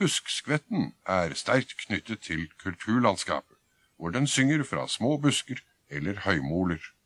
Buskskvetten er sterkt knyttet til kulturlandskapet, hvor den synger fra små busker eller høymoler.